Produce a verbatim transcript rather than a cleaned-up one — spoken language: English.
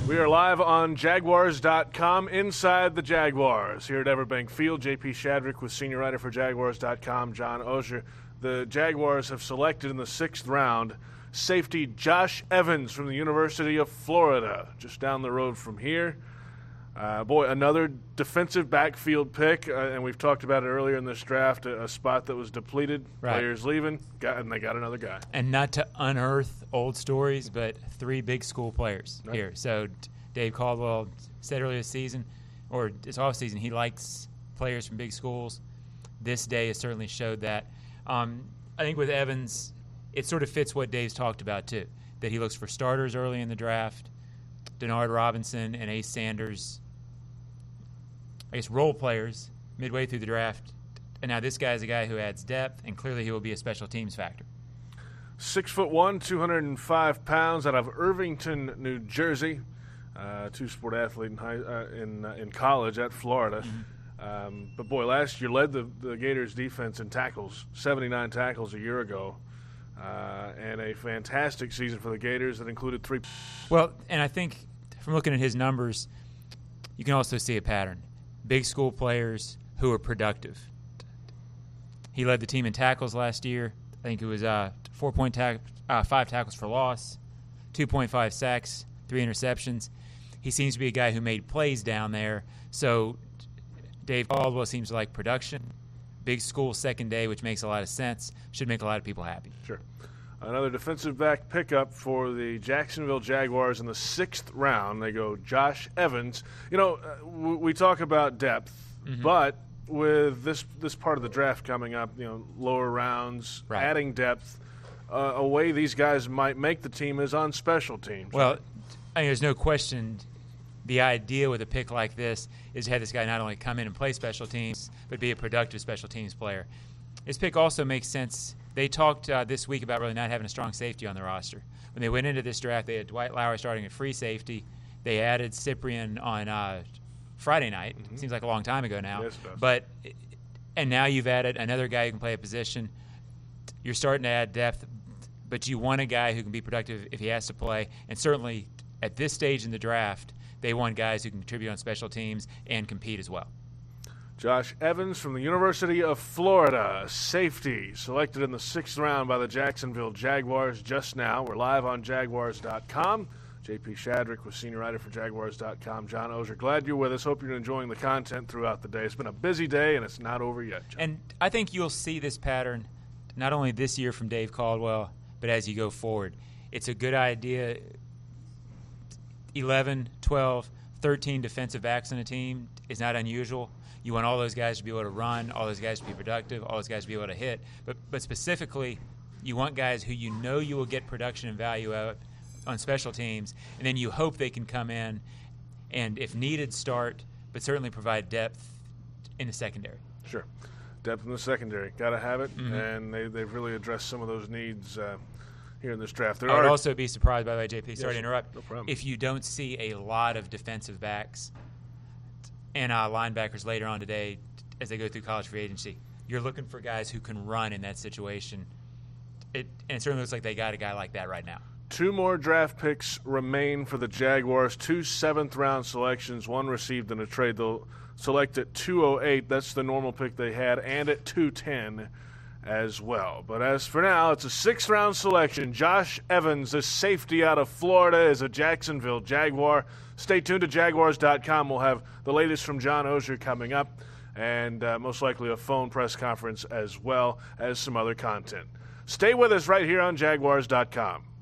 We are live on Jaguars dot com inside the Jaguars here at Everbank Field. J P Shadrick with senior writer for Jaguars dot com, John Oehser. The Jaguars have selected in the sixth round safety Josh Evans from the University of Florida, just down the road from here. Uh, boy, another defensive backfield pick, uh, and we've talked about it earlier in this draft, a, a spot that was depleted, right. Players leaving, got, and they got another guy. And not to unearth old stories, but three big school players right. here. So Dave Caldwell said earlier this season, or this offseason, he likes players from big schools. This day has certainly showed that. Um, I think with Evans, it sort of fits what Dave's talked about too, that he looks for starters early in the draft. Denard Robinson and Ace Sanders, I guess, role players midway through the draft. And now this guy is a guy who adds depth, and clearly he will be a special teams factor. Six foot one, two hundred five pounds, out of Irvington, New Jersey. Uh, two-sport athlete in, high, uh, in, uh, in college at Florida. Mm-hmm. Um, but, boy, last year led the, the Gators' defense in tackles, seventy-nine tackles a year ago. Uh, and a fantastic season for the Gators that included three. Well, and I think from looking at his numbers, you can also see a pattern. Big school players who are productive. He led the team in tackles last year. I think it was uh, four point tack- uh, five tackles for loss, two point five sacks, three interceptions. He seems to be a guy who made plays down there. So Dave Caldwell seems to like production. Big school second day, which makes a lot of sense. Should make a lot of people happy. Sure. Another defensive back pickup for the Jacksonville Jaguars in the sixth round. They go Josh Evans. You know, uh, we, we talk about depth, mm-hmm. but with this this part of the draft coming up, you know, lower rounds, right. adding depth, uh, a way these guys might make the team is on special teams. Well, right? I mean, there's no question the idea with a pick like this is to have this guy not only come in and play special teams, but be a productive special teams player. This pick also makes sense. They talked uh, this week about really not having a strong safety on the roster. When they went into this draft, they had Dwight Lowry starting at free safety. They added Cyprien on uh, Friday night. Mm-hmm. Seems like a long time ago now. Yes, it does. But and now you've added another guy who can play a position. You're starting to add depth, but you want a guy who can be productive if he has to play. And certainly at this stage in the draft, they want guys who can contribute on special teams and compete as well. Josh Evans from the University of Florida, safety, selected in the sixth round by the Jacksonville Jaguars just now. We're live on Jaguars dot com. J P Shadrick was senior writer for Jaguars dot com. John Oehser, glad you're with us. Hope you're enjoying the content throughout the day. It's been a busy day, and it's not over yet, John. And I think you'll see this pattern not only this year from Dave Caldwell, but as you go forward. It's a good idea. eleven, twelve, thirteen defensive backs on a team is not unusual. You want all those guys to be able to run, all those guys to be productive, all those guys to be able to hit. But but specifically, you want guys who you know you will get production and value out on special teams, and then you hope they can come in and, if needed, start, but certainly provide depth in the secondary. Sure. Depth in the secondary. Got to have it, mm-hmm. and they, they've really addressed some of those needs uh, here in this draft. There I would are also be surprised, by the way, J P, sorry yes, to interrupt, no problem. if you don't see a lot of defensive backs and uh, linebackers later on today as they go through college free agency. You're looking for guys who can run in that situation. It, and it certainly looks like they got a guy like that right now. Two more draft picks remain for the Jaguars, two seventh-round selections, one received in a trade. They'll select at two oh eight. That's the normal pick they had, and at two ten as well. But as for now, it's a sixth-round selection. Josh Evans, a safety out of Florida, is a Jacksonville Jaguar. Stay tuned to Jaguars dot com. We'll have the latest from John Oehser coming up, and uh, most likely a phone press conference as well as some other content. Stay with us right here on Jaguars dot com.